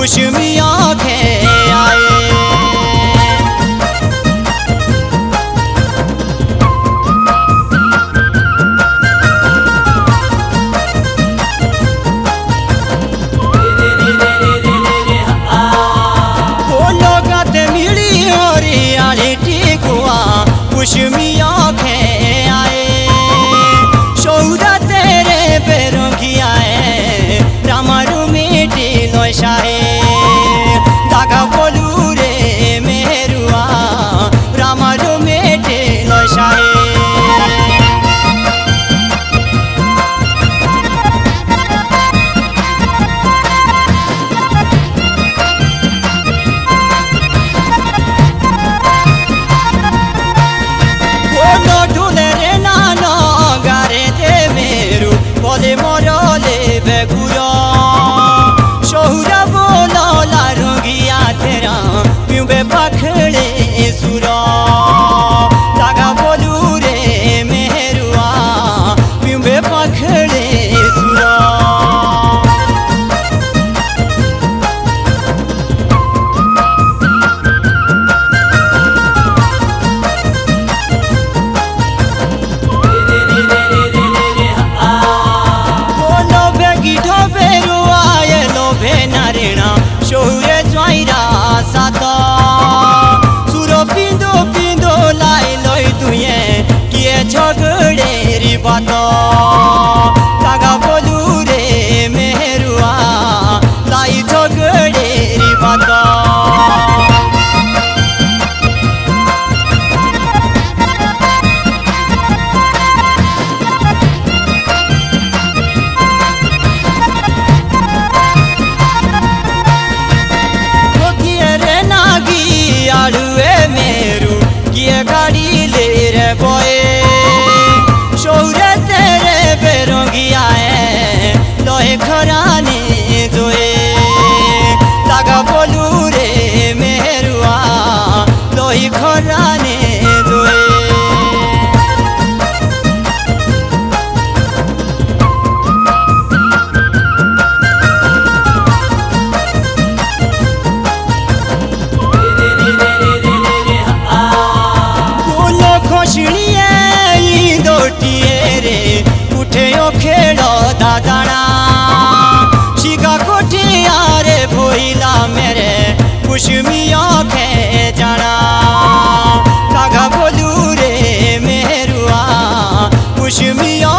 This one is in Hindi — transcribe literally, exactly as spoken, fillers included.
कुशमी आंखें आए। कुशमी आंखें आए शौरा तेरे पैरों की आए रामारू मिटी लोशाए दागा बोलू रे मेरुआ रामारू मिटी लोशाए। मरले बेगुरा शौरा बोला लारूंगिया तेरा क्यों बे पखड़े सुरा दागा बोलू रे मेरुआ क्यों बे पखड़े सुरा। शौरे ज्वाइरा साता सुरो पिंदो पिंदो लाई लोई तुये किए झगड़े री बाता दागा बोलू रे मेरुआ लाई झगड़े री बाता। मेरू किए गाड़ी ले रे बोए शौरे तेरे पैरों की आए लोहे खराने जोए दागा बोलू रे मेरुआ लोहे खराने जोए। उठे ओ खेड़ो दादाना शिका कोठिया रे भोईला मेरे कुशमी आंखें जाना दागा बोलू रे मेरुआ कुशमी